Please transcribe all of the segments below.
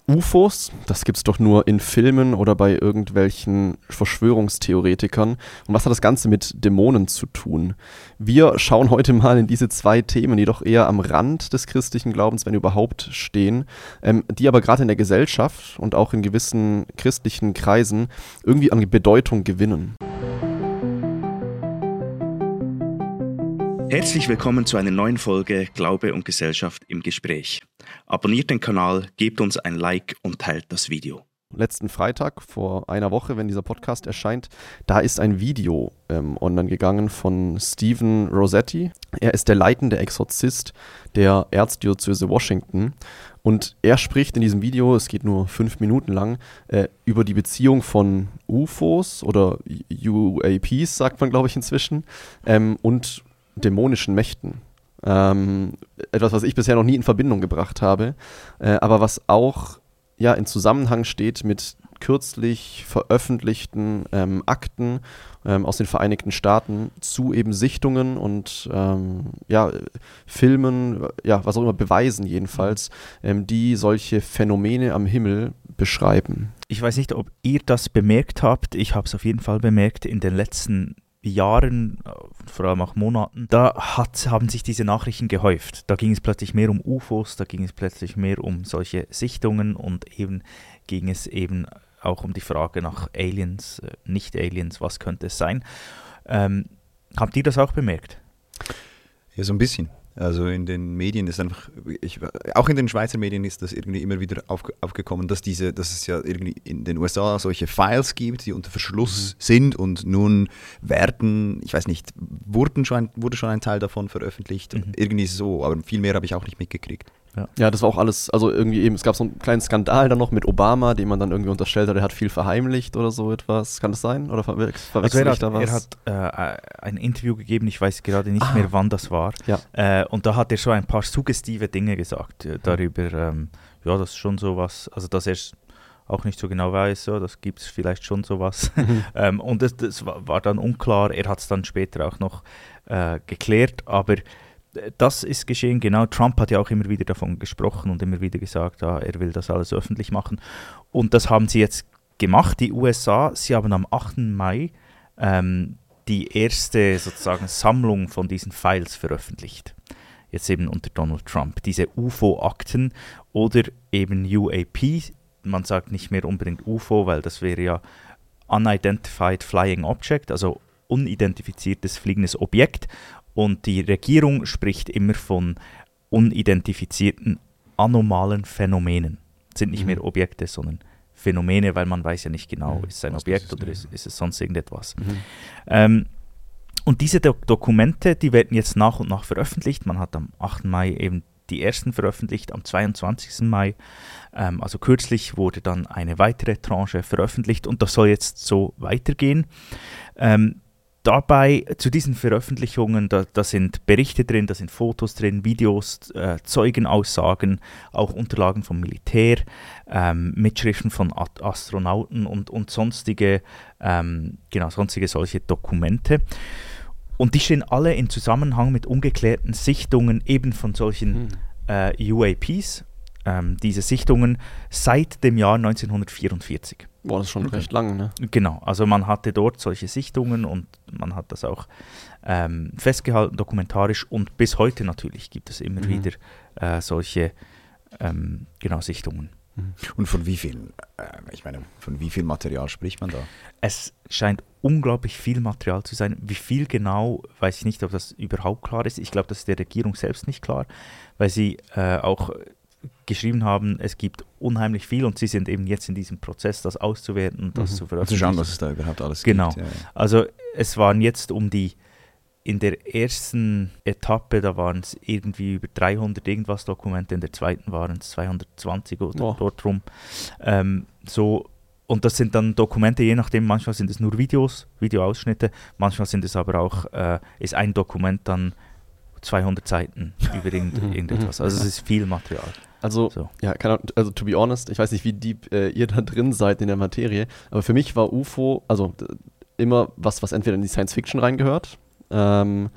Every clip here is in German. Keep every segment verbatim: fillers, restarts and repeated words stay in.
U F Os, das gibt's doch nur in Filmen oder bei irgendwelchen Verschwörungstheoretikern. Und was hat das Ganze mit Dämonen zu tun? Wir schauen heute mal in diese zwei Themen, die doch eher am Rand des christlichen Glaubens, wenn überhaupt, stehen, ähm, die aber gerade in der Gesellschaft und auch in gewissen christlichen Kreisen irgendwie an Bedeutung gewinnen. Herzlich willkommen zu einer neuen Folge Glaube und Gesellschaft im Gespräch. Abonniert den Kanal, gebt uns ein Like und teilt das Video. Letzten Freitag, vor einer Woche, wenn dieser Podcast erscheint, da ist ein Video ähm, online gegangen von Stephen Rossetti. Er ist der leitende Exorzist der Erzdiözese Washington und er spricht in diesem Video, es geht nur fünf Minuten lang, äh, über die Beziehung von U F Os oder U A Ps, sagt man glaube ich inzwischen, ähm, und dämonischen Mächten. Ähm, etwas, was ich bisher noch nie in Verbindung gebracht habe, äh, aber was auch ja, in Zusammenhang steht mit kürzlich veröffentlichten ähm, Akten ähm, aus den Vereinigten Staaten zu eben Sichtungen und ähm, ja, Filmen, ja, was auch immer, Beweisen jedenfalls, ähm, die solche Phänomene am Himmel beschreiben. Ich weiß nicht, ob ihr das bemerkt habt, ich habe es auf jeden Fall bemerkt in den letzten Jahren, vor allem auch Monaten, da hat, haben sich diese Nachrichten gehäuft. Da ging es plötzlich mehr um U F Os, da ging es plötzlich mehr um solche Sichtungen und eben ging es eben auch um die Frage nach Aliens, Nicht-Aliens, was könnte es sein. Ähm, habt ihr das auch bemerkt? Ja, so ein bisschen. Also in den Medien ist einfach, ich, auch in den Schweizer Medien ist das irgendwie immer wieder auf, aufgekommen, dass diese, dass es ja irgendwie in den U S A solche Files gibt, die unter Verschluss mhm. sind und nun werden, ich weiß nicht, wurden schon ein, wurde schon ein Teil davon veröffentlicht, mhm. irgendwie so, aber viel mehr habe ich auch nicht mitgekriegt. Ja. ja, das war auch alles, also irgendwie eben, es gab so einen kleinen Skandal dann noch mit Obama, dem man dann irgendwie unterstellt hat, er hat viel verheimlicht oder so etwas. Kann das sein? Oder ver- verwechsel also ich da was? Er hat äh, ein Interview gegeben, ich weiß gerade nicht ah. mehr, wann das war. Ja. Äh, und da hat er schon ein paar suggestive Dinge gesagt äh, darüber, ähm, ja, das ist schon sowas, also dass er es auch nicht so genau weiß, so, das gibt es vielleicht schon sowas. Mhm. ähm, und das, das war, war dann unklar, er hat es dann später auch noch äh, geklärt, aber das ist geschehen, genau. Trump hat ja auch immer wieder davon gesprochen und immer wieder gesagt, ja, er will das alles öffentlich machen. Und das haben sie jetzt gemacht, die U S A. Sie haben am achten Mai ähm, die erste sozusagen Sammlung von diesen Files veröffentlicht. Jetzt eben unter Donald Trump. Diese U F O-Akten oder eben U A P. Man sagt nicht mehr unbedingt U F O, weil das wäre ja Unidentified Flying Object, also unidentifiziertes fliegendes Objekt. Und die Regierung spricht immer von unidentifizierten anomalen Phänomenen. Das sind nicht mhm. mehr Objekte, sondern Phänomene, weil man weiß ja nicht genau, mhm. ist es ein Was Objekt oder ist, ist es sonst irgendetwas. Mhm. Ähm, und diese Do- Dokumente, die werden jetzt nach und nach veröffentlicht. Man hat am achten Mai eben die ersten veröffentlicht, am zweiundzwanzigsten Mai. Ähm, also kürzlich wurde dann eine weitere Tranche veröffentlicht und das soll jetzt so weitergehen. Ähm, Dabei, zu diesen Veröffentlichungen, da, da sind Berichte drin, da sind Fotos drin, Videos, äh, Zeugenaussagen, auch Unterlagen vom Militär, ähm, Mitschriften von A- Astronauten und, und sonstige, ähm, genau, sonstige solche Dokumente. Und die stehen alle in Zusammenhang mit ungeklärten Sichtungen eben von solchen hm. äh, U A Ps. Ähm, diese Sichtungen seit dem Jahr neunzehnhundertvierundvierzig. Boah, das ist schon okay. recht lang, ne? Genau, also man hatte dort solche Sichtungen und man hat das auch ähm, festgehalten, dokumentarisch und bis heute natürlich gibt es immer mhm. wieder äh, solche ähm, genau, Sichtungen. Und von wie viel, äh, ich meine, von wie viel Material spricht man da? Es scheint unglaublich viel Material zu sein. Wie viel genau, weiß ich nicht, ob das überhaupt klar ist. Ich glaube, das ist der Regierung selbst nicht klar, weil sie äh, auch geschrieben haben, es gibt unheimlich viel und sie sind eben jetzt in diesem Prozess, das auszuwerten und das mhm. zu veröffentlichen. Zu schauen, was es da überhaupt alles genau. gibt. Genau. Ja, ja. Also es waren jetzt um die, in der ersten Etappe, da waren es irgendwie über dreihundert irgendwas Dokumente, in der zweiten waren es zweihundertzwanzig oder oh. dort rum. Ähm, so, und das sind dann Dokumente, je nachdem, manchmal sind es nur Videos, Videoausschnitte, manchmal sind es aber auch, äh, ist ein Dokument dann zweihundert Seiten über irgend, irgendetwas. Also es ist viel Material. Also, so. ja, keine Ahnung, also to be honest, ich weiß nicht, wie deep äh, ihr da drin seid in der Materie, aber für mich war U F O, also d- immer was, was entweder in die Science Fiction reingehört, ähm,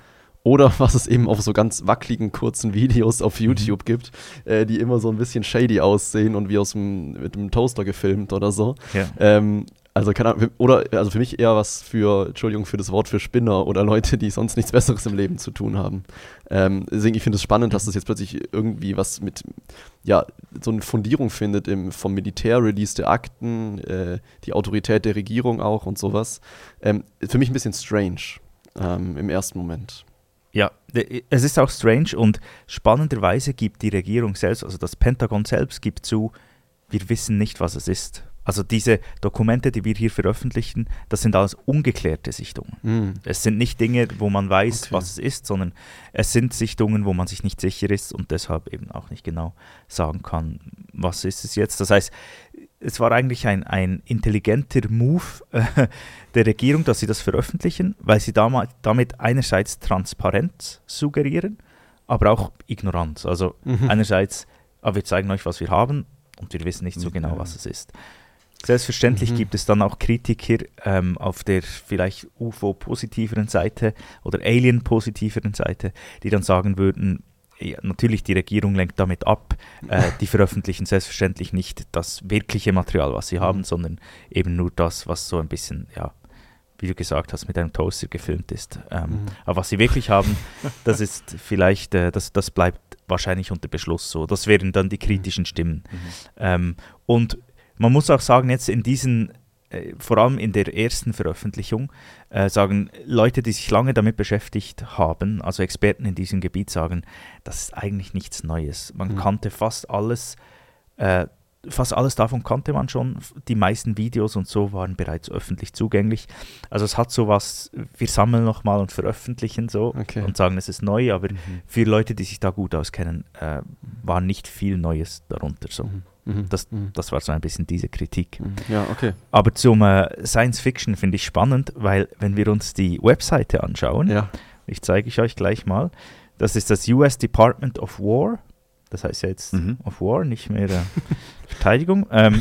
Oder was es eben auf so ganz wackeligen, kurzen Videos auf YouTube mhm. gibt, äh, die immer so ein bisschen shady aussehen und wie aus dem, mit einem Toaster gefilmt oder so. Ja. Ähm, also keine Ahnung, oder also für mich eher was für, Entschuldigung für das Wort, für Spinner oder Leute, die sonst nichts Besseres im Leben zu tun haben. Ähm, deswegen, ich finde es spannend, dass das jetzt plötzlich irgendwie was mit, ja, so eine Fundierung findet im vom Militär released Akten, äh, die Autorität der Regierung auch und sowas. Ähm, für mich ein bisschen strange ähm, im ersten Moment. Ja, es ist auch strange und spannenderweise gibt die Regierung selbst, also das Pentagon selbst gibt zu, wir wissen nicht, was es ist. Also diese Dokumente, die wir hier veröffentlichen, das sind alles ungeklärte Sichtungen. Mm. Es sind nicht Dinge, wo man weiß, okay. was es ist, sondern es sind Sichtungen, wo man sich nicht sicher ist und deshalb eben auch nicht genau sagen kann, was ist es jetzt. Das heißt, es war eigentlich ein, ein intelligenter Move äh, der Regierung, dass sie das veröffentlichen, weil sie damit, damit einerseits Transparenz suggerieren, aber auch Ignoranz. Also mhm. einerseits, ah, wir zeigen euch, was wir haben und wir wissen nicht so genau, was es ist. Selbstverständlich mhm. gibt es dann auch Kritiker ähm, auf der vielleicht U F O-positiveren Seite oder Alien-positiveren Seite, die dann sagen würden, ja, natürlich, die Regierung lenkt damit ab, äh, die veröffentlichen selbstverständlich nicht das wirkliche Material, was sie haben, mhm. sondern eben nur das, was so ein bisschen, ja, wie du gesagt hast, mit einem Toaster gefilmt ist. Ähm, mhm. Aber was sie wirklich haben, das ist vielleicht, äh, das, das bleibt wahrscheinlich unter Beschluss so. Das wären dann die kritischen Stimmen. Mhm. Ähm, und man muss auch sagen, jetzt in diesen, äh, vor allem in der ersten Veröffentlichung, äh, sagen Leute, die sich lange damit beschäftigt haben, also Experten in diesem Gebiet, sagen, das ist eigentlich nichts Neues. Man mhm. kannte fast alles, äh, fast alles davon kannte man schon. Die meisten Videos und so waren bereits öffentlich zugänglich. Also es hat sowas, wir sammeln nochmal und veröffentlichen so okay. und sagen, es ist neu, aber mhm. für Leute, die sich da gut auskennen, äh, war nicht viel Neues darunter so. Mhm. Mhm. Das, das war so ein bisschen diese Kritik. Ja, okay. Aber zum äh, Science Fiction finde ich spannend, weil wenn wir uns die Webseite anschauen, ja. ich zeige ich euch gleich mal, das ist das U S Department of War, das heißt ja jetzt mhm. of War, nicht mehr äh, Verteidigung. Ähm,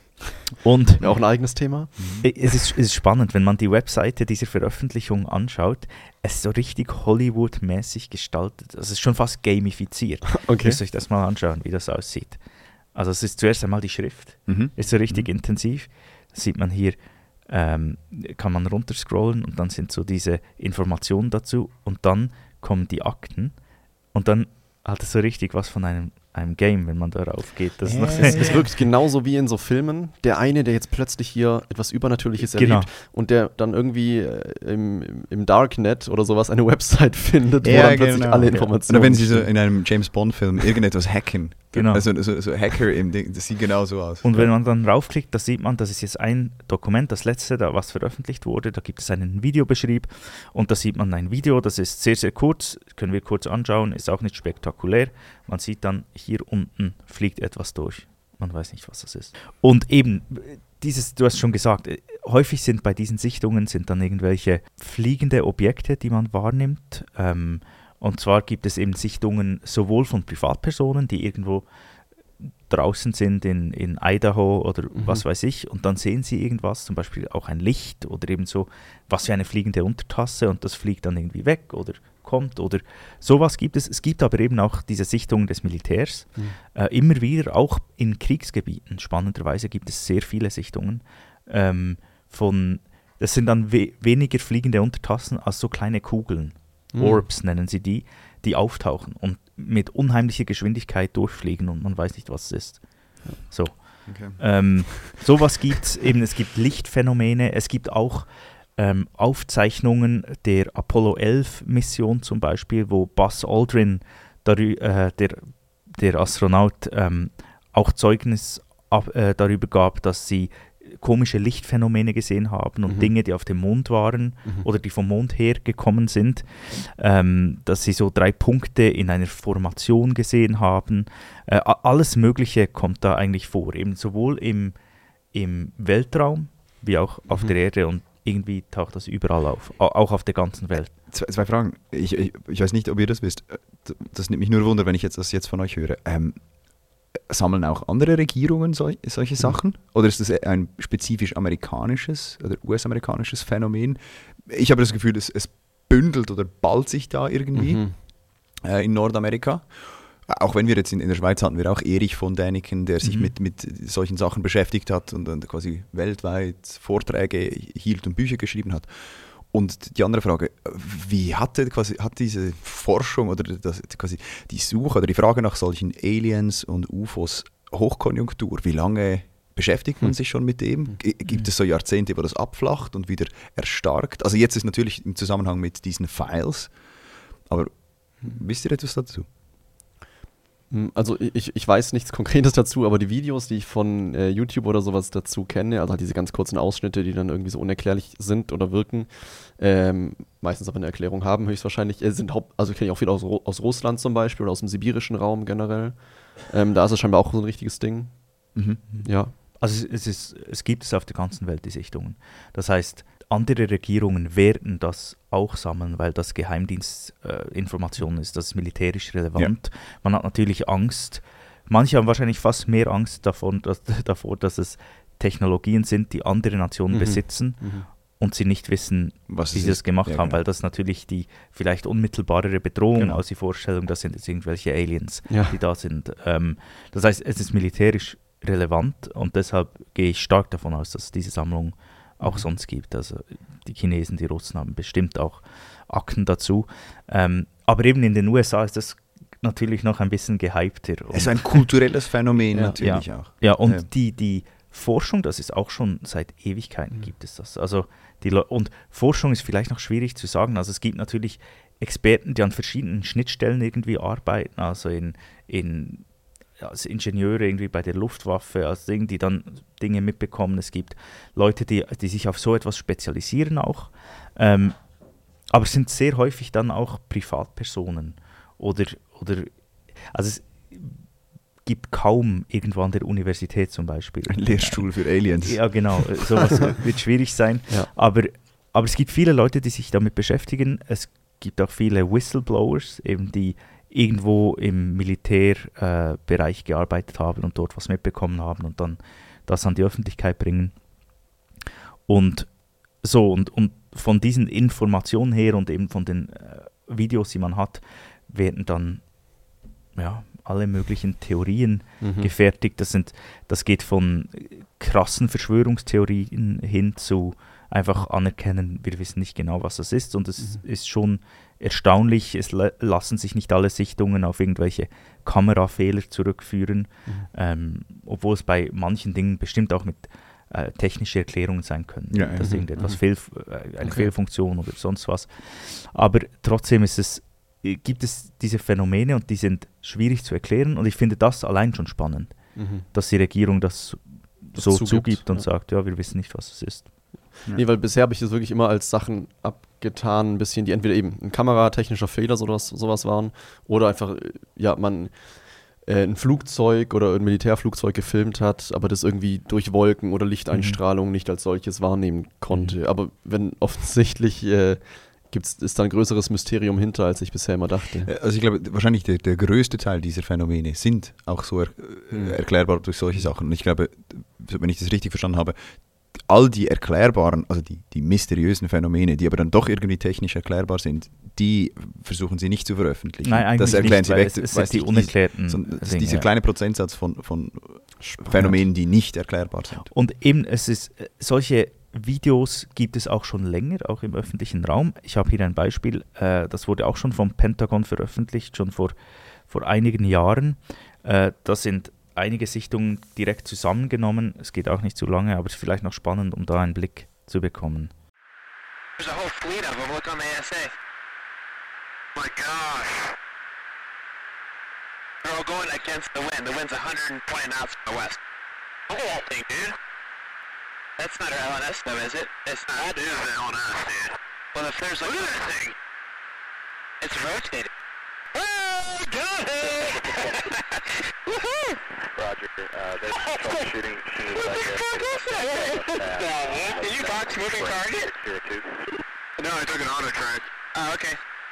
und ja, auch ein eigenes Thema. Es ist, es ist spannend, wenn man die Webseite dieser Veröffentlichung anschaut, es ist so richtig Hollywood-mäßig gestaltet, also es ist schon fast gamifiziert. Okay. Müsst ihr euch das mal anschauen, wie das aussieht. Also es ist zuerst einmal die Schrift, mhm. ist so richtig mhm. intensiv. Das sieht man hier, ähm, kann man runterscrollen und dann sind so diese Informationen dazu und dann kommen die Akten und dann hat es so richtig was von einem, einem Game, wenn man darauf geht. Das yeah. ist, es wirkt genauso wie in so Filmen. Der eine, der jetzt plötzlich hier etwas Übernatürliches erlebt genau. und der dann irgendwie äh, im, im Darknet oder sowas eine Website findet, ja, wo dann plötzlich genau. alle ja. Informationen Oder wenn sie so in einem James-Bond-Film irgendetwas hacken. Genau. Also so, so Hacker im Ding, das sieht genau so aus. Und wenn man dann raufklickt, da sieht man, das ist jetzt ein Dokument, das letzte, da was veröffentlicht wurde, da gibt es einen Videobeschrieb und da sieht man ein Video, das ist sehr, sehr kurz, können wir kurz anschauen, ist auch nicht spektakulär. Man sieht dann, hier unten fliegt etwas durch. Man weiß nicht, was das ist. Und eben, dieses, du hast schon gesagt, häufig sind bei diesen Sichtungen sind dann irgendwelche fliegende Objekte, die man wahrnimmt. Ähm, Und zwar gibt es eben Sichtungen sowohl von Privatpersonen, die irgendwo draußen sind in, in Idaho oder mhm. was weiß ich, und dann sehen sie irgendwas, zum Beispiel auch ein Licht oder eben so was wie eine fliegende Untertasse und das fliegt dann irgendwie weg oder kommt oder sowas gibt es. Es gibt aber eben auch diese Sichtungen des Militärs, mhm. äh, immer wieder, auch in Kriegsgebieten. Spannenderweise gibt es sehr viele Sichtungen ähm, von, das sind dann we- weniger fliegende Untertassen als so kleine Kugeln. Mhm. Orbs nennen sie die, die auftauchen und mit unheimlicher Geschwindigkeit durchfliegen und man weiß nicht, was es ist. So. Okay. Ähm, sowas gibt es eben, es gibt Lichtphänomene, es gibt auch ähm, Aufzeichnungen der Apollo elf Mission zum Beispiel, wo Buzz Aldrin, darü- äh, der, der Astronaut, ähm, auch Zeugnis ab, äh, darüber gab, dass sie komische Lichtphänomene gesehen haben und mhm. Dinge, die auf dem Mond waren mhm. oder die vom Mond her gekommen sind, ähm, dass sie so drei Punkte in einer Formation gesehen haben. Äh, alles Mögliche kommt da eigentlich vor, eben sowohl im, im Weltraum wie auch auf mhm. der Erde und irgendwie taucht das überall auf, auch auf der ganzen Welt. Zwei, zwei Fragen. Ich, ich, ich weiß nicht, ob ihr das wisst. Das nimmt mich nur Wunder, wenn ich jetzt das jetzt von euch höre. Ähm, Sammeln auch andere Regierungen sol- solche Sachen? Oder ist das ein spezifisch amerikanisches oder U S-amerikanisches Phänomen? Ich habe das Gefühl, es, es bündelt oder ballt sich da irgendwie Mhm. äh, in Nordamerika. Auch wenn wir jetzt in, in der Schweiz hatten wir auch Erich von Däniken, der sich Mhm. mit, mit solchen Sachen beschäftigt hat und dann quasi weltweit Vorträge hielt und Bücher geschrieben hat. Und die andere Frage, wie hatte quasi, hat diese Forschung oder das, quasi die Suche oder die Frage nach solchen Aliens und U F Os Hochkonjunktur? Wie lange beschäftigt man Hm. sich schon mit dem? G- Gibt es so Jahrzehnte, wo das abflacht und wieder erstarkt? Also jetzt ist natürlich im Zusammenhang mit diesen Files, aber wisst ihr etwas dazu? Also ich, ich weiß nichts Konkretes dazu, aber die Videos, die ich von äh, YouTube oder sowas dazu kenne, also halt diese ganz kurzen Ausschnitte, die dann irgendwie so unerklärlich sind oder wirken, ähm, meistens aber eine Erklärung haben, höchstwahrscheinlich, äh, sind Haupt, also kenne ich auch viel aus, Ru- aus Russland zum Beispiel oder aus dem sibirischen Raum generell. Ähm, da ist es scheinbar auch so ein richtiges Ding. Mhm. Ja. Also es, es, ist, es gibt es auf der ganzen Welt, die Sichtungen. Das heißt, andere Regierungen werden das auch sammeln, weil das Geheimdienstinformation äh, ist, das ist militärisch relevant. Ja. Man hat natürlich Angst, manche haben wahrscheinlich fast mehr Angst davon, dass, davor, dass es Technologien sind, die andere Nationen Mhm. besitzen Mhm. und sie nicht wissen, Was wie es sie das ist. gemacht Ja, haben, genau. weil das natürlich die vielleicht unmittelbarere Bedrohung Genau. aus die Vorstellung, das sind jetzt irgendwelche Aliens, Ja. die da sind. Ähm, das heißt, es ist militärisch relevant und deshalb gehe ich stark davon aus, dass es diese Sammlung auch Mhm. sonst gibt. Also die Chinesen, die Russen haben bestimmt auch Akten dazu. Ähm, aber eben in den U S A ist das natürlich noch ein bisschen gehypter. Und, Es ist ein kulturelles Phänomen Ja. natürlich auch. ja, und Ja. Die, die Forschung, das ist auch schon seit Ewigkeiten Mhm. gibt es das. Also die Le- und Forschung ist vielleicht noch schwierig zu sagen. Also es gibt natürlich Experten, die an verschiedenen Schnittstellen irgendwie arbeiten, also in, in als Ingenieure irgendwie bei der Luftwaffe, als Ding, die dann Dinge mitbekommen. Es gibt Leute, die, die sich auf so etwas spezialisieren auch. Ähm, aber es sind sehr häufig dann auch Privatpersonen oder, oder also es gibt kaum irgendwo an der Universität zum Beispiel. Ein Lehrstuhl für Aliens. Ja, genau. Sowas wird schwierig sein. Ja. Aber, aber es gibt viele Leute, die sich damit beschäftigen. Es gibt auch viele Whistleblowers, eben die irgendwo im Militärbereich äh, Bereich gearbeitet haben und dort was mitbekommen haben und dann das an die Öffentlichkeit bringen. Und so, und, und von diesen Informationen her und eben von den äh, Videos, die man hat, werden dann ja, alle möglichen Theorien Mhm. gefertigt. Das, sind, das geht von krassen Verschwörungstheorien hin zu einfach anerkennen, wir wissen nicht genau, was das ist. Und es Mhm. ist schon erstaunlich, es la- lassen sich nicht alle Sichtungen auf irgendwelche Kamerafehler zurückführen, Mhm. ähm, obwohl es bei manchen Dingen bestimmt auch mit äh, technischen Erklärungen sein können, Ja, dass mhm, irgendetwas mhm. fehl, äh, eine Okay. Fehlfunktion oder sonst was. Aber trotzdem ist es, äh, gibt es diese Phänomene und die sind schwierig zu erklären und ich finde das allein schon spannend, Mhm. dass die Regierung das, Das so zugibt, zugibt und ja. sagt, ja, wir wissen nicht, was es ist. Nee, weil bisher habe ich das wirklich immer als Sachen abgetan, ein bisschen, die entweder eben ein kameratechnischer Fehler sowas, sowas waren oder einfach, äh, ja, man äh, ein Flugzeug oder ein Militärflugzeug gefilmt hat, aber das irgendwie durch Wolken oder Lichteinstrahlung nicht als solches wahrnehmen konnte. Mhm. Aber wenn offensichtlich äh, gibt's, ist da ein größeres Mysterium hinter, als ich bisher immer dachte. Also ich glaube, wahrscheinlich der, der größte Teil dieser Phänomene sind auch so er, Hm. erklärbar durch solche Sachen. Und ich glaube, wenn ich das richtig verstanden habe, all die erklärbaren, also die, die mysteriösen Phänomene, die aber dann doch irgendwie technisch erklärbar sind, die versuchen sie nicht zu veröffentlichen. Nein, eigentlich das erklären nicht, sie weil weg. es, es weißt sind die du, unerklärten so, das ist Dinge, dieser ja. kleine Prozentsatz von, von Phänomenen, die nicht erklärbar sind. Und eben, es ist, äh, solche Videos gibt es auch schon länger, auch im öffentlichen Raum. Ich habe hier ein Beispiel, äh, das wurde auch schon vom Pentagon veröffentlicht, schon vor, vor einigen Jahren. Äh, das sind einige Sichtungen direkt zusammengenommen. Es geht auch nicht zu lange, aber es ist vielleicht noch spannend, um da einen Blick zu bekommen. There's a whole fleet of them. Look on the A S A. My gosh. They're all going against the wind. The wind's one hundred twenty knots from the west. Look at that thing, dude. That's not our L N S, though, is it? It's not. That is the L N S, dude. Well, if there's like... Look at that thing. It's rotating. Oh, got it! Woohoo! Roger. Uh, there's troubleshooting. Shooting back there. Did you box moving target? Zero two. No, I took an auto track. Oh, okay.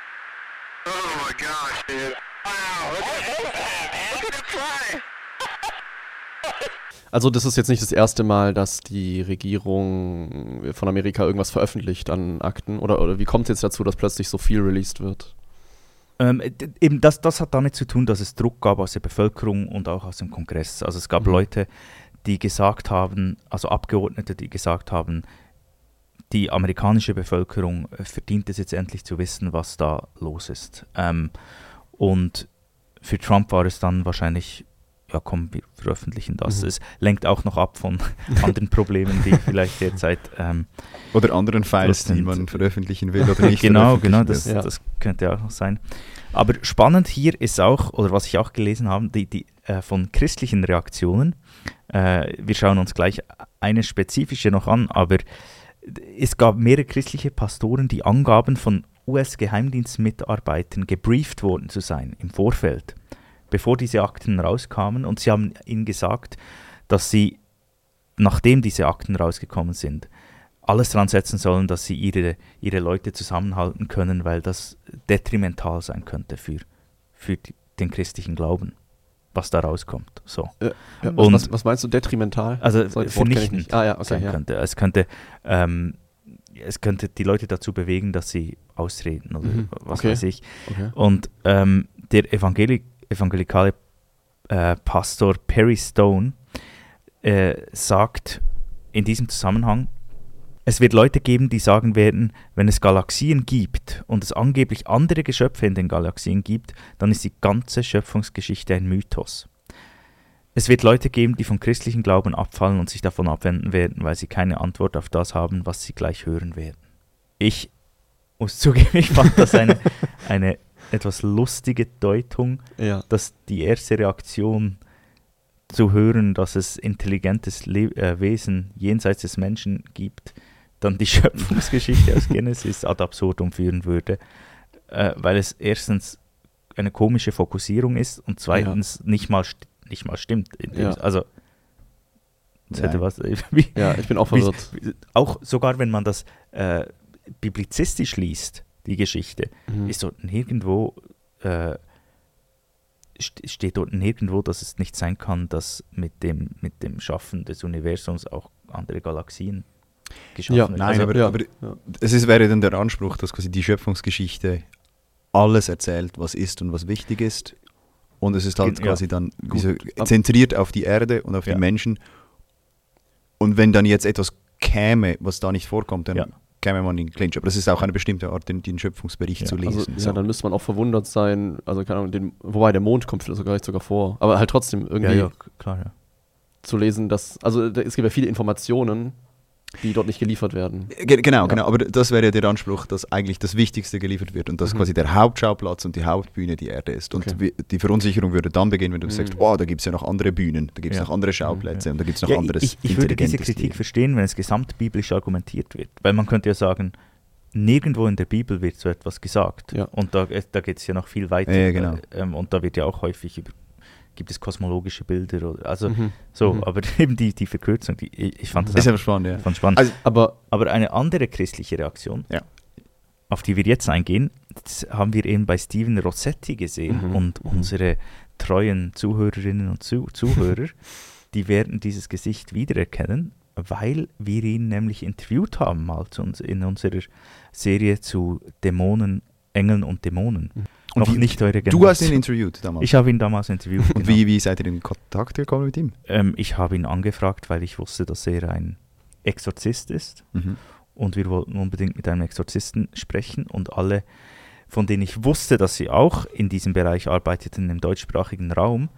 Oh my gosh, dude. Wow, look at that, man. Look at it fly. Also das ist jetzt nicht das erste Mal, dass die Regierung von Amerika irgendwas veröffentlicht an Akten? Oder, oder wie kommt es jetzt dazu, dass plötzlich so viel released wird? Ähm, d- eben das, das hat damit zu tun, dass es Druck gab aus der Bevölkerung und auch aus dem Kongress. Also es gab Mhm. Leute, die gesagt haben, also Abgeordnete, die gesagt haben, die amerikanische Bevölkerung äh, verdient es jetzt endlich zu wissen, was da los ist. Ähm, und für Trump war es dann wahrscheinlich, ja komm, wir veröffentlichen das. Mhm. Es lenkt auch noch ab von anderen Problemen, die vielleicht derzeit ähm, Oder anderen Files, Das die sind- man veröffentlichen will oder nicht genau, veröffentlichen genau, will. das, Ja. das könnte auch noch sein. Aber spannend hier ist auch, oder was ich auch gelesen habe, die, die äh, von christlichen Reaktionen. Äh, wir schauen uns gleich eine spezifische noch an, aber es gab mehrere christliche Pastoren, die angaben, von U S-Geheimdienstmitarbeitern gebrieft worden zu sein im Vorfeld, bevor diese Akten rauskamen. Und sie haben ihnen gesagt, dass sie, nachdem diese Akten rausgekommen sind, alles dran setzen sollen, dass sie ihre, ihre Leute zusammenhalten können, weil das detrimental sein könnte für, für die, den christlichen Glauben, was da rauskommt. So. Ja, Und- was, was, was meinst du, detrimental? Also So ein Wort kenn ich vernichtend nicht. Ah ja, okay, sein ja. könnte. Es könnte, ähm, es könnte die Leute dazu bewegen, dass sie ausreden oder Mhm, was okay. weiß ich. Okay. Und ähm, der Evangeli evangelikale äh, Pastor Perry Stone äh, sagt in diesem Zusammenhang, es wird Leute geben, die sagen werden, wenn es Galaxien gibt und es angeblich andere Geschöpfe in den Galaxien gibt, dann ist die ganze Schöpfungsgeschichte ein Mythos. Es wird Leute geben, die vom christlichen Glauben abfallen und sich davon abwenden werden, weil sie keine Antwort auf das haben, was sie gleich hören werden. Ich muss zugeben, ich fand das eine, eine etwas lustige Deutung, Ja. dass die erste Reaktion zu hören, dass es intelligentes Le äh, Wesen jenseits des Menschen gibt, dann die Schöpfungsgeschichte aus Genesis ad absurdum führen würde, äh, weil es erstens eine komische Fokussierung ist und zweitens nicht mal st nicht mal stimmt. In dem, Ja. Also das hätte Ja. was, wie, ja, ich bin auch wie- verwirrt. wie- auch sogar wenn man das äh, biblizistisch liest, die Geschichte, Mhm. ist dort nirgendwo äh, st steht dort nirgendwo, dass es nicht sein kann, dass mit dem, mit dem Schaffen des Universums auch andere Galaxien geschaffen Ja, werden. Nein, Also, aber, ja, aber ja. es ist, wäre dann der Anspruch, dass quasi die Schöpfungsgeschichte alles erzählt, was ist und was wichtig ist. Und es ist halt Ja. quasi dann wie Gut. so Ab- zentriert auf die Erde und auf Ja. die Menschen. Und wenn dann jetzt etwas käme, was da nicht vorkommt, dann Ja. käme man in Clinch. Aber das ist auch eine bestimmte Art, den, den Schöpfungsbericht Ja, zu lesen. Also, ja, so. dann müsste man auch verwundert sein, also keine Ahnung, den, wobei der Mond kommt vielleicht sogar, sogar vor, aber halt trotzdem ja, irgendwie ja, k- klar, ja. zu lesen, dass, also da- es gibt ja viele Informationen, die dort nicht geliefert werden. Ge- Genau, Ja. genau. Aber das wäre ja der Anspruch, dass eigentlich das Wichtigste geliefert wird und dass Mhm. quasi der Hauptschauplatz und die Hauptbühne die Erde ist. Und Okay. wie- die Verunsicherung würde dann beginnen, wenn du Mhm. sagst, oh, da gibt es ja noch andere Bühnen, da gibt es Ja. noch andere Schauplätze Ja. und da gibt es noch Ja, anderes ich, ich würde diese intelligentes Kritik Leben. verstehen, wenn es gesamtbiblisch argumentiert wird. Weil man könnte ja sagen, nirgendwo in der Bibel wird so etwas gesagt. Ja. Und da, äh, da geht es ja noch viel weiter. Ja, ja, genau. Äh, ähm, und da wird ja auch häufig über, gibt es kosmologische Bilder. Oder, also Mhm. so, Mhm. aber eben die, die Verkürzung, die, ich, ich fand das Das ist einfach aber spannend, ja. fand spannend. Also- Aber Aber eine andere christliche Reaktion, Ja. auf die wir jetzt eingehen, das haben wir eben bei Steven Rossetti gesehen. Mhm. Und Mhm. unsere treuen Zuhörerinnen und Zu Zuhörer, die werden dieses Gesicht wiedererkennen, weil wir ihn nämlich interviewt haben, mal zu uns in unserer Serie zu Dämonen, Engeln und Dämonen. Mhm. Und Noch wie- nicht eure Du hast ihn Generation. interviewt damals. Ich habe ihn damals interviewt. und genau. wie, wie seid ihr in Kontakt gekommen mit ihm? ähm, ich habe ihn angefragt, weil ich wusste, dass er ein Exorzist ist. Mhm. Und wir wollten unbedingt mit einem Exorzisten sprechen und alle, von denen ich wusste, dass sie auch in diesem Bereich arbeiteten, im deutschsprachigen Raum,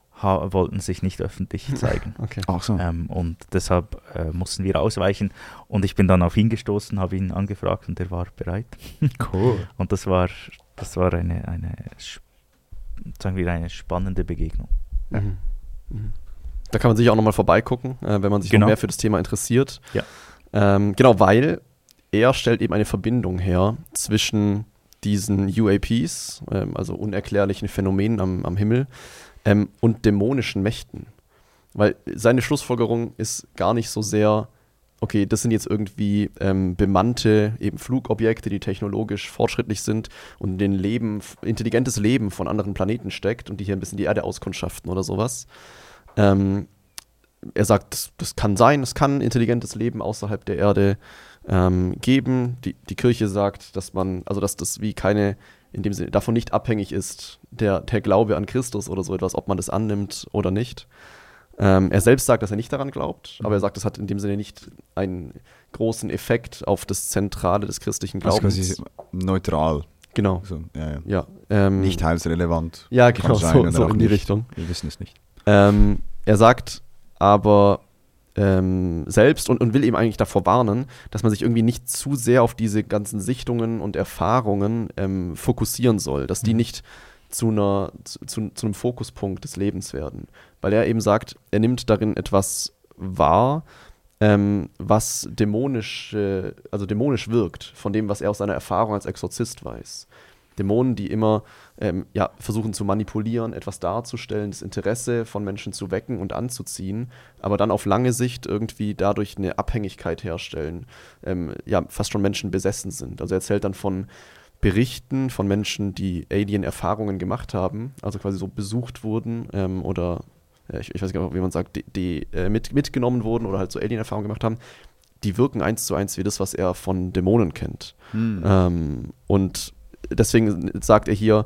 ha wollten sich nicht öffentlich zeigen. okay. Ach so. ähm, und deshalb äh, mussten wir ausweichen und ich bin dann auf ihn gestoßen, habe ihn angefragt und er war bereit. Cool. Und das war, das war eine, eine, sp- sagen wir, eine spannende Begegnung. Mhm. Mhm. Da kann man sicher auch nochmal vorbeigucken, äh, wenn man sich Genau. noch mehr für das Thema interessiert. Ja. Ähm, genau, weil er stellt eben eine Verbindung her zwischen diesen U A Ps, ähm, also unerklärlichen Phänomenen am, am Himmel, ähm, und dämonischen Mächten. Weil seine Schlussfolgerung ist gar nicht so sehr, okay, das sind jetzt irgendwie ähm, bemannte eben Flugobjekte, die technologisch fortschrittlich sind und in den Leben, intelligentes Leben von anderen Planeten steckt und die hier ein bisschen die Erde auskundschaften oder sowas. Ähm, er sagt, das, das kann sein, es kann intelligentes Leben außerhalb der Erde ähm, geben. Die, die Kirche sagt, dass man, also dass das wie keine, in dem Sinne davon nicht abhängig ist, der, der Glaube an Christus oder so etwas, ob man das annimmt oder nicht. Ähm, er selbst sagt, dass er nicht daran glaubt, aber er sagt, das hat in dem Sinne nicht einen großen Effekt auf das Zentrale des christlichen Glaubens. Also quasi neutral. Genau. So, ja, ja. Ja, ähm, nicht heilsrelevant. Ja, genau, Kann sein so, oder so auch in die nicht. Richtung. Wir wissen es nicht. Ähm, er sagt aber ähm, selbst und, und will eben eigentlich davor warnen, dass man sich irgendwie nicht zu sehr auf diese ganzen Sichtungen und Erfahrungen ähm, fokussieren soll, dass die nicht zu, einer, zu, zu, zu einem Fokuspunkt des Lebens werden. Weil er eben sagt, er nimmt darin etwas wahr, ähm, was dämonisch, äh, also dämonisch wirkt, von dem, was er aus seiner Erfahrung als Exorzist weiß. Dämonen, die immer ähm, ja, versuchen zu manipulieren, etwas darzustellen, das Interesse von Menschen zu wecken und anzuziehen, aber dann auf lange Sicht irgendwie dadurch eine Abhängigkeit herstellen, ähm, ja, fast schon Menschen besessen sind. Also er erzählt dann von Berichten von Menschen, die Alien-Erfahrungen gemacht haben, also quasi so besucht wurden ähm, oder, äh, ich, ich weiß gar nicht, wie man sagt, die, die äh, mit, mitgenommen wurden oder halt so Alien-Erfahrungen gemacht haben, die wirken eins zu eins wie das, was er von Dämonen kennt. Hm. Ähm, und deswegen sagt er hier,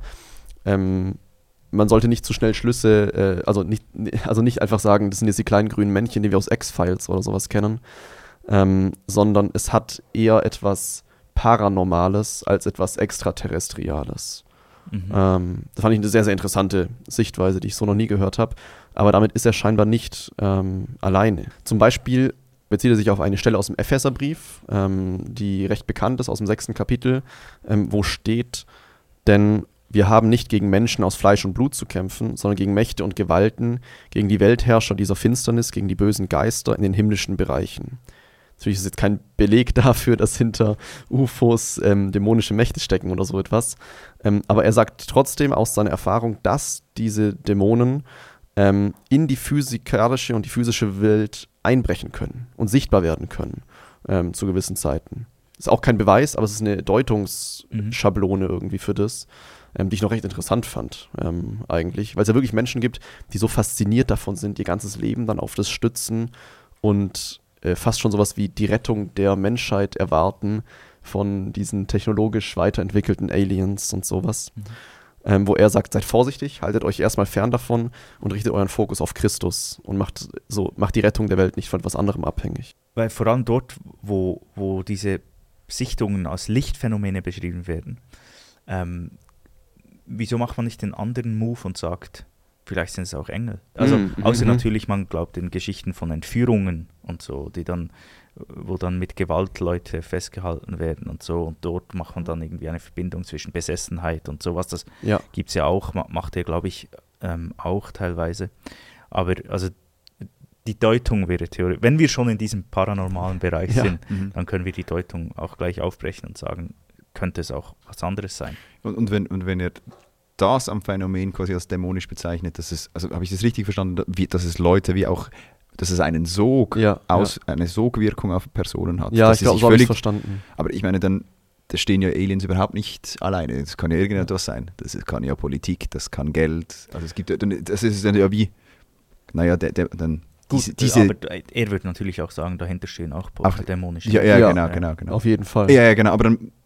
ähm, man sollte nicht zu schnell Schlüsse, äh, also, nicht, also nicht einfach sagen, das sind jetzt die kleinen grünen Männchen, die wir aus X-Files oder sowas kennen, ähm, sondern es hat eher etwas Paranormales als etwas Extraterrestriales. Mhm. Ähm, das fand ich eine sehr, sehr interessante Sichtweise, die ich so noch nie gehört habe. Aber damit ist er scheinbar nicht ähm, alleine. Zum Beispiel bezieht er sich auf eine Stelle aus dem Epheserbrief, ähm, die recht bekannt ist, aus dem sechsten Kapitel, ähm, wo steht, denn wir haben nicht gegen Menschen aus Fleisch und Blut zu kämpfen, sondern gegen Mächte und Gewalten, gegen die Weltherrscher dieser Finsternis, gegen die bösen Geister in den himmlischen Bereichen. Natürlich ist jetzt kein Beleg dafür, dass hinter U F Os ähm, dämonische Mächte stecken oder so etwas. Ähm, aber er sagt trotzdem aus seiner Erfahrung, dass diese Dämonen ähm, in die physikalische und die physische Welt einbrechen können und sichtbar werden können ähm, zu gewissen Zeiten. Ist auch kein Beweis, aber es ist eine Deutungsschablone irgendwie für das, ähm, die ich noch recht interessant fand ähm, eigentlich. Weil es ja wirklich Menschen gibt, die so fasziniert davon sind, ihr ganzes Leben dann auf das stützen und fast schon sowas wie die Rettung der Menschheit erwarten von diesen technologisch weiterentwickelten Aliens und sowas. Mhm. Ähm, wo er sagt, seid vorsichtig, haltet euch erstmal fern davon und richtet euren Fokus auf Christus und macht, so, macht die Rettung der Welt nicht von etwas anderem abhängig. Weil vor allem dort, wo, wo diese Sichtungen als Lichtphänomene beschrieben werden, ähm, wieso macht man nicht den anderen Move und sagt, vielleicht sind es auch Engel. Also mm, außer mm, natürlich, man glaubt in Geschichten von Entführungen und so, die dann, wo dann mit Gewalt Leute festgehalten werden und so. Und dort macht man dann irgendwie eine Verbindung zwischen Besessenheit und sowas. Das ja. gibt es ja auch, macht er, glaube ich, ähm, auch teilweise. Aber also die Deutung wäre theoretisch, wenn wir schon in diesem paranormalen Bereich ja. sind, mhm. dann können wir die Deutung auch gleich aufbrechen und sagen, könnte es auch was anderes sein. Und, und, wenn, und wenn ihr das am Phänomen quasi als dämonisch bezeichnet, dass es, also habe ich das richtig verstanden, wie, dass es Leute wie auch, dass es einen Sog ja, aus, ja. eine Sogwirkung auf Personen hat. Ja, dass ich glaube, so habe ich verstanden. Aber ich meine, dann da stehen ja Aliens überhaupt nicht alleine. Das kann ja irgendetwas sein. Das kann ja Politik, das kann Geld. Also es gibt ja, das ist dann ja wie, naja, der, der, dann Gut, diese, diese aber er wird natürlich auch sagen, dahinter stehen auch dämonische. Ja, ja, ja, genau, genau, genau. Auf jeden Fall. Ja, ja, genau, aber dann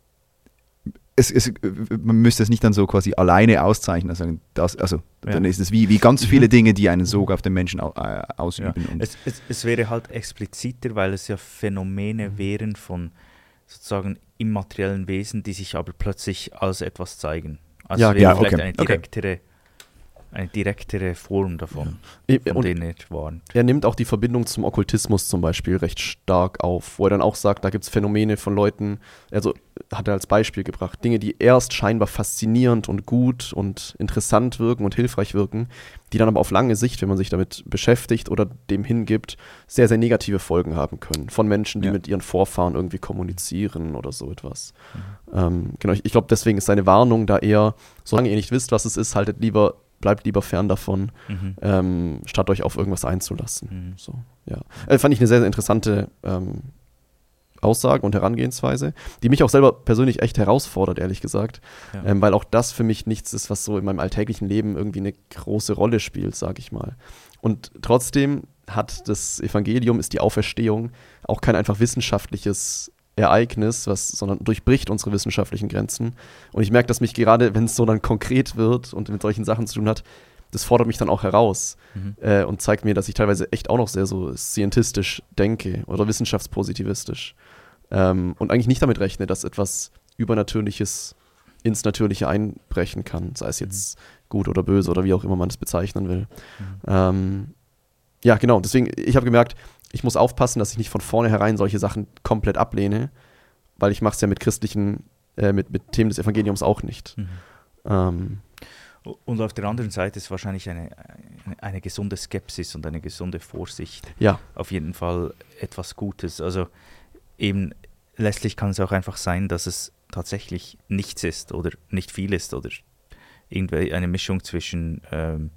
Es, es, man müsste es nicht dann so quasi alleine auszeichnen. Also, das, also ja. dann ist es wie, wie ganz viele Dinge, die einen Sog auf den Menschen au, äh, ausüben. Ja. Und es, es, es wäre halt expliziter, weil es ja Phänomene wären von sozusagen immateriellen Wesen, die sich aber plötzlich als etwas zeigen. Also ja, es wäre ja, vielleicht okay. eine direktere, okay. eine direktere Form davon, ja. von und denen er warnt. Er nimmt auch die Verbindung zum Okkultismus zum Beispiel recht stark auf, wo er dann auch sagt, da gibt es Phänomene von Leuten, also hat er als Beispiel gebracht, Dinge, die erst scheinbar faszinierend und gut und interessant wirken und hilfreich wirken, die dann aber auf lange Sicht, wenn man sich damit beschäftigt oder dem hingibt, sehr, sehr negative Folgen haben können. Von Menschen, die ja. mit ihren Vorfahren irgendwie kommunizieren oder so etwas. Mhm. Ähm, genau, ich, ich glaube, deswegen ist seine Warnung da eher, solange ihr nicht wisst, was es ist, haltet lieber bleibt lieber fern davon, mhm. ähm, statt euch auf irgendwas einzulassen. Mhm. So, ja. äh, fand ich eine sehr, sehr interessante ähm, Aussage und Herangehensweise, die mich auch selber persönlich echt herausfordert, ehrlich gesagt, ja. ähm, weil auch das für mich nichts ist, was so in meinem alltäglichen Leben irgendwie eine große Rolle spielt, sag ich mal. Und trotzdem hat das Evangelium, ist die Auferstehung auch kein einfach wissenschaftliches Ereignis, was, sondern durchbricht unsere wissenschaftlichen Grenzen. Und ich merke, dass mich gerade, wenn es so dann konkret wird und mit solchen Sachen zu tun hat, das fordert mich dann auch heraus mhm. äh, und zeigt mir, dass ich teilweise echt auch noch sehr so scientistisch denke oder wissenschaftspositivistisch ähm, und eigentlich nicht damit rechne, dass etwas Übernatürliches ins Natürliche einbrechen kann, sei es jetzt mhm. gut oder böse oder wie auch immer man es bezeichnen will. Mhm. Ähm, ja, genau, deswegen, ich habe gemerkt, ich muss aufpassen, dass ich nicht von vornherein solche Sachen komplett ablehne, weil ich mache es ja mit christlichen, äh, mit, mit Themen des Evangeliums auch nicht. Mhm. Ähm, Und auf der anderen Seite ist wahrscheinlich eine, eine, eine gesunde Skepsis und eine gesunde Vorsicht ja. auf jeden Fall etwas Gutes. Also eben letztlich kann es auch einfach sein, dass es tatsächlich nichts ist oder nicht viel ist oder irgendwie eine Mischung zwischen, ähm,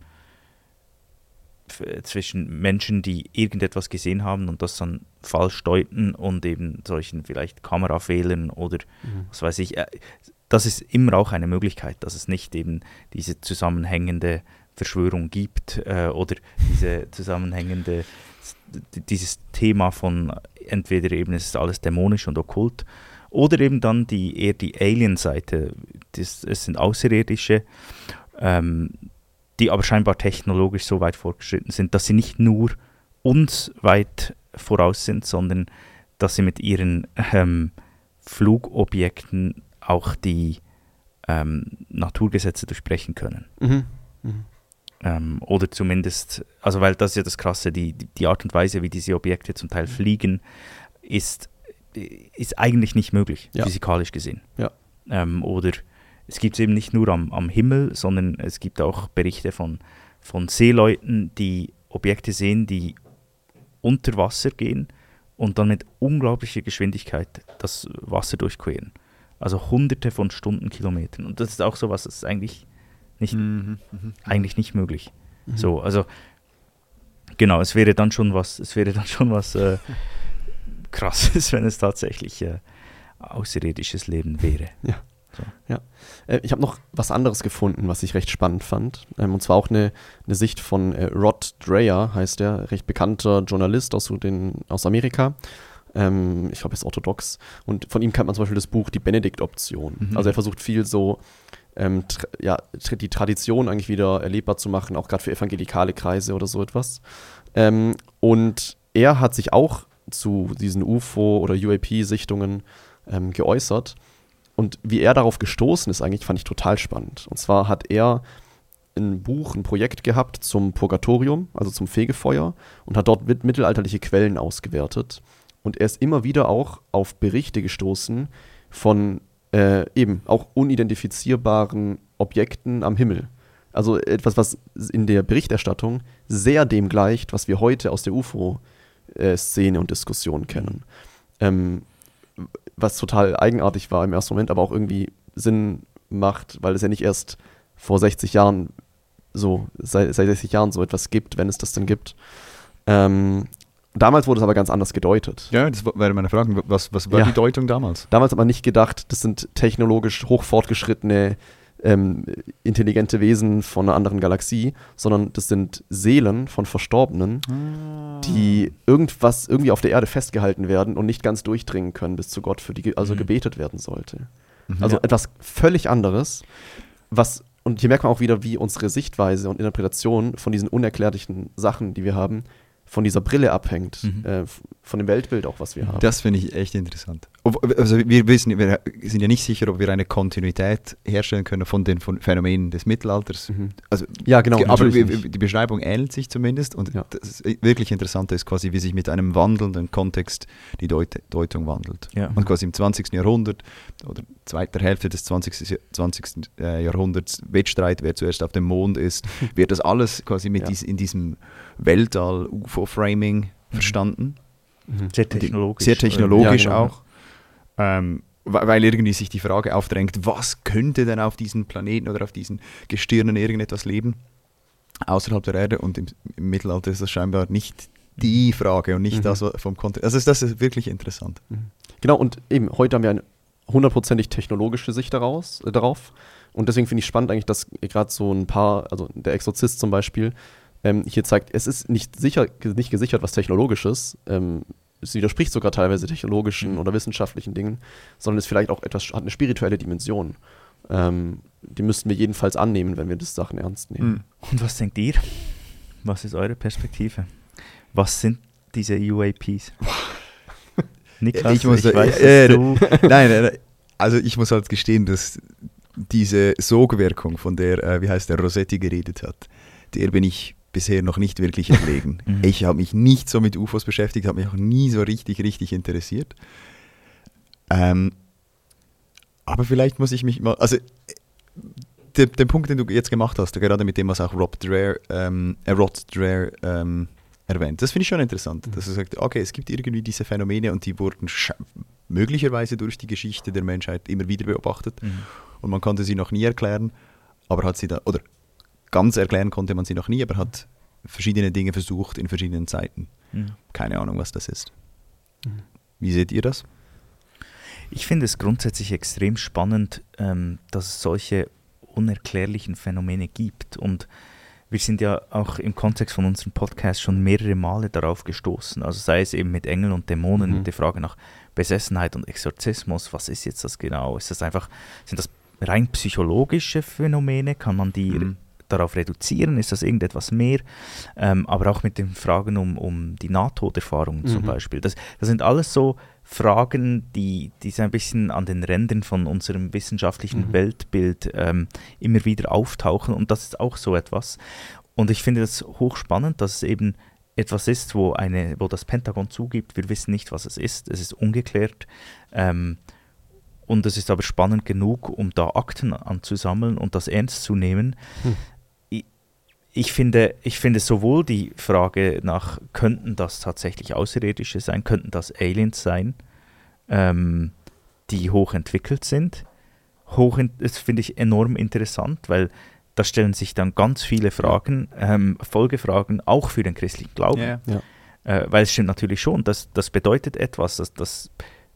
f- zwischen Menschen, die irgendetwas gesehen haben und das dann falsch deuten und eben solchen vielleicht Kamerafehlern oder mhm. was weiß ich. Äh, Das ist immer auch eine Möglichkeit, dass es nicht eben diese zusammenhängende Verschwörung gibt äh, oder diese zusammenhängende, dieses Thema von entweder eben es ist alles dämonisch und okkult oder eben dann die eher die Alien-Seite, das, es sind Außerirdische, ähm, die aber scheinbar technologisch so weit fortgeschritten sind, dass sie nicht nur uns weit voraus sind, sondern dass sie mit ihren ähm, Flugobjekten auch die ähm, Naturgesetze durchbrechen können. Mhm. Mhm. Ähm, oder zumindest, also weil das ist ja das Krasse, die, die Art und Weise, wie diese Objekte zum Teil fliegen, ist, ist eigentlich nicht möglich, ja. physikalisch gesehen. Ja. Ähm, oder es gibt es eben nicht nur am, am Himmel, sondern es gibt auch Berichte von, von Seeleuten, die Objekte sehen, die unter Wasser gehen und dann mit unglaublicher Geschwindigkeit das Wasser durchqueren. Also hunderte von Stundenkilometern. Und das ist auch so was, das ist eigentlich nicht, Mhm, mhm. eigentlich nicht möglich. Mhm. So, also genau, es wäre dann schon was, es wäre dann schon was äh, Krasses, wenn es tatsächlich äh, außerirdisches Leben wäre. Ja. So. ja. Äh, ich habe noch was anderes gefunden, was ich recht spannend fand. Ähm, und zwar auch eine, eine Sicht von äh, Rod Dreher, heißt der, recht bekannter Journalist aus, so den, aus Amerika. Ähm, ich glaube, er ist orthodox. Und von ihm kennt man zum Beispiel das Buch Die Benedikt-Option. Mhm. Also er versucht viel so ähm, tra- ja, tra- die Tradition eigentlich wieder erlebbar zu machen, auch gerade für evangelikale Kreise oder so etwas. Ähm, und er hat sich auch zu diesen U F O- oder U A P-Sichtungen ähm, geäußert. Und wie er darauf gestoßen ist, eigentlich fand ich total spannend. Und zwar hat er ein Buch, ein Projekt gehabt zum Purgatorium, also zum Fegefeuer, und hat dort mit mittelalterliche Quellen ausgewertet. Und er ist immer wieder auch auf Berichte gestoßen von äh, eben auch unidentifizierbaren Objekten am Himmel. Also etwas, was in der Berichterstattung sehr dem gleicht, was wir heute aus der U F O-Szene und Diskussion kennen. Ähm, was total eigenartig war im ersten Moment, aber auch irgendwie Sinn macht, weil es ja nicht erst vor sechzig Jahren so, seit, seit sechzig Jahren so etwas gibt, wenn es das denn gibt. Ähm, damals wurde es aber ganz anders gedeutet. Ja, das wäre meine Frage. Was, was war Ja. die Deutung damals? Damals hat man nicht gedacht, das sind technologisch hoch fortgeschrittene, ähm, intelligente Wesen von einer anderen Galaxie, sondern das sind Seelen von Verstorbenen, die irgendwas irgendwie auf der Erde festgehalten werden und nicht ganz durchdringen können bis zu Gott, für die ge- also Mhm. gebetet werden sollte. Mhm. Also Ja. etwas völlig anderes, was, und hier merkt man auch wieder, wie unsere Sichtweise und Interpretation von diesen unerklärlichen Sachen, die wir haben, von dieser Brille abhängt, Mhm. äh, f- von dem Weltbild auch, was wir haben. Das finde ich echt interessant. Ob, also wir wissen, wir sind ja nicht sicher, ob wir eine Kontinuität herstellen können von den von Phänomenen des Mittelalters. Mhm. Also, Ja, genau. aber natürlich wir, nicht. die Beschreibung ähnelt sich zumindest und Ja. das wirklich Interessante ist quasi, wie sich mit einem wandelnden Kontext die Deut Deutung wandelt. Ja. Und quasi im zwanzigsten Jahrhundert oder zweiter Hälfte des zwanzigsten zwanzigsten äh, Jahrhunderts Wettstreit, wer zuerst auf dem Mond ist, wird das alles quasi mit Ja. dies, in diesem Weltall-U F O-Framing verstanden. Mhm. Sehr Und die- technologisch. Sehr technologisch Ja, genau. auch. Ähm, weil weil irgendwie sich die Frage aufdrängt, was könnte denn auf diesen Planeten oder auf diesen Gestirnen irgendetwas leben außerhalb der Erde? Und im, im Mittelalter ist das scheinbar nicht die Frage und nicht Mhm. das was vom Kontext. Also das ist wirklich interessant. Genau, und eben, heute haben wir eine hundertprozentig technologische Sicht daraus, äh, darauf. Und deswegen finde ich spannend eigentlich, dass gerade so ein paar, also der Exorzist zum Beispiel, ähm, hier zeigt, es ist nicht, sicher, nicht gesichert, was Technologisches. Ähm, es widerspricht sogar teilweise technologischen oder wissenschaftlichen Dingen, sondern ist vielleicht auch etwas, hat eine spirituelle Dimension. Ähm, die müssten wir jedenfalls annehmen, wenn wir das Sachen ernst nehmen. Und was denkt ihr? Was ist eure Perspektive? Was sind diese U A Ps? Niklas, ich muss, ich weiß, äh, äh, dass du... nein, nein, nein, also ich muss halt gestehen, dass diese Sogwirkung, von der, äh, wie heißt der, Rossetti geredet hat, der bin ich bisher noch nicht wirklich erlegen. Mhm. Ich habe mich nicht so mit U F Os beschäftigt, habe mich auch nie so richtig, richtig interessiert. Ähm, aber vielleicht muss ich mich mal, also der, der Punkt, den du jetzt gemacht hast, gerade mit dem, was auch Rob Dreher, ähm, äh, Rod Dreher ähm, erwähnt, das finde ich schon interessant, mhm. dass er sagt, okay, es gibt irgendwie diese Phänomene und die wurden sch- möglicherweise durch die Geschichte der Menschheit immer wieder beobachtet Mhm. und man konnte sie noch nie erklären, aber hat sie da, oder ganz erklären konnte man sie noch nie, aber hat verschiedene Dinge versucht in verschiedenen Zeiten. Mhm. Keine Ahnung, was das ist. Mhm. Wie seht ihr das? Ich finde es grundsätzlich extrem spannend, ähm, dass es solche unerklärlichen Phänomene gibt. Und wir sind ja auch im Kontext von unserem Podcast schon mehrere Male darauf gestoßen. Also sei es eben mit Engeln und Dämonen, Mhm. mit der Frage nach Besessenheit und Exorzismus. Was ist jetzt das genau? Ist das einfach, sind das rein psychologische Phänomene? Kann man die Mhm. darauf reduzieren? Ist das irgendetwas mehr? Ähm, aber auch mit den Fragen um, um die Nahtoderfahrungen zum Mhm. Beispiel. Das, das sind alles so Fragen, die, die so ein bisschen an den Rändern von unserem wissenschaftlichen Mhm. Weltbild ähm, immer wieder auftauchen. Und das ist auch so etwas. Und ich finde das hochspannend, dass es eben etwas ist, wo, eine, wo das Pentagon zugibt, wir wissen nicht, was es ist. Es ist ungeklärt. Ähm, und es ist aber spannend genug, um da Akten anzusammeln und das ernst zu nehmen. Hm. Ich, ich, finde, ich finde sowohl die Frage nach, könnten das tatsächlich Außerirdische sein, könnten das Aliens sein, ähm, die hochentwickelt sind. Hoch, das finde ich enorm interessant, weil da stellen sich dann ganz viele Fragen, ähm, Folgefragen, auch für den christlichen Glauben. Ja. Ja. Äh, weil es stimmt natürlich schon, das, das bedeutet etwas, das, das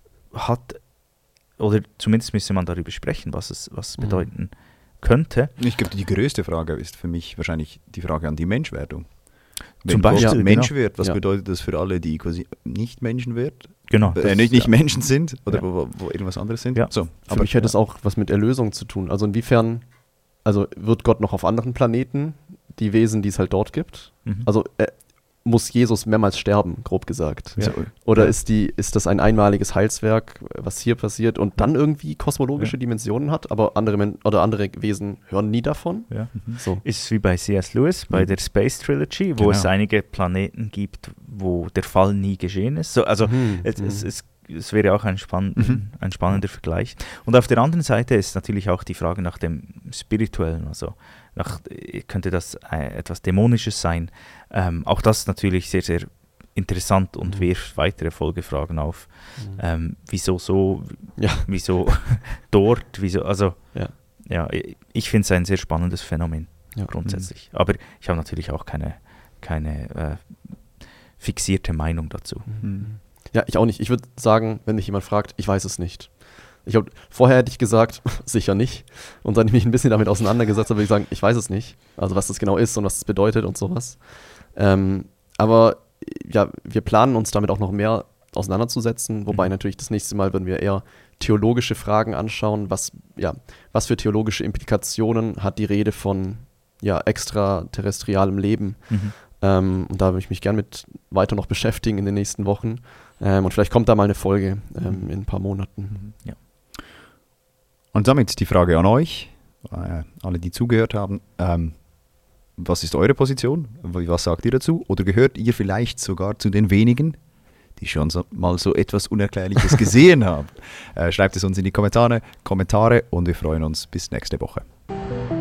hat, oder zumindest müsste man darüber sprechen, was es, was es Mhm. bedeuten könnte. Ich glaube, die größte Frage ist für mich wahrscheinlich die Frage an die Menschwerdung. Wenn Zum Gott Beispiel, Mensch genau. wird, was Ja. bedeutet das für alle, die quasi nicht Menschen wird? Genau. Äh, das- nicht nicht ja. Menschen sind oder Ja. wo, wo irgendwas anderes sind? Ja. So, Für mich hätte es auch was mit Erlösung zu tun. Also inwiefern, also wird Gott noch auf anderen Planeten die Wesen, die es halt dort gibt? Mhm. Also äh, muss Jesus mehrmals sterben, grob gesagt? Ja. Oder Ja. ist, die, ist das ein einmaliges Heilswerk, was hier passiert und dann irgendwie kosmologische Ja. Dimensionen hat, aber andere, Men oder andere Wesen hören nie davon? Ja. So. Ist wie bei C S. Lewis, bei Mhm. der Space Trilogy, wo Genau. es einige Planeten gibt, wo der Fall nie geschehen ist. So, also Mhm. es, es, Mhm. es, es wäre auch ein, spann Mhm. ein spannender Vergleich. Und auf der anderen Seite ist natürlich auch die Frage nach dem Spirituellen, also nach, äh, könnte das äh, etwas Dämonisches sein? Ähm, auch das ist natürlich sehr, sehr interessant und Mhm. wirft weitere Folgefragen auf. Mhm. Ähm, wieso so, Ja. wieso dort, wieso, also Ja. ja, ich- ich finde es ein sehr spannendes Phänomen Ja. grundsätzlich. Aber ich habe natürlich auch keine, keine äh, fixierte Meinung dazu. Mhm. Ja, ich auch nicht. Ich würde sagen, wenn mich jemand fragt, ich weiß es nicht. Ich hab, vorher hätte ich gesagt, sicher nicht. Und dann ich mich ein bisschen damit auseinandergesetzt habe, würde ich sagen, ich weiß es nicht. Also was das genau ist und was das bedeutet und sowas. Ähm, aber ja, wir planen uns damit auch noch mehr auseinanderzusetzen. Wobei Mhm. natürlich das nächste Mal würden wir eher theologische Fragen anschauen. Was, ja, was für theologische Implikationen hat die Rede von ja, extraterrestrialem Leben? Mhm. Ähm, und da würde ich mich gern mit weiter noch beschäftigen in den nächsten Wochen. Ähm, und vielleicht kommt da mal eine Folge ähm, in ein paar Monaten. Ja. Und damit die Frage an euch, äh, alle, die zugehört haben. Ähm, was ist eure Position? Was sagt ihr dazu? Oder gehört ihr vielleicht sogar zu den wenigen, die schon so, mal so etwas Unerklärliches gesehen haben? Äh, schreibt es uns in die Kommentare, Kommentare und wir freuen uns bis nächste Woche.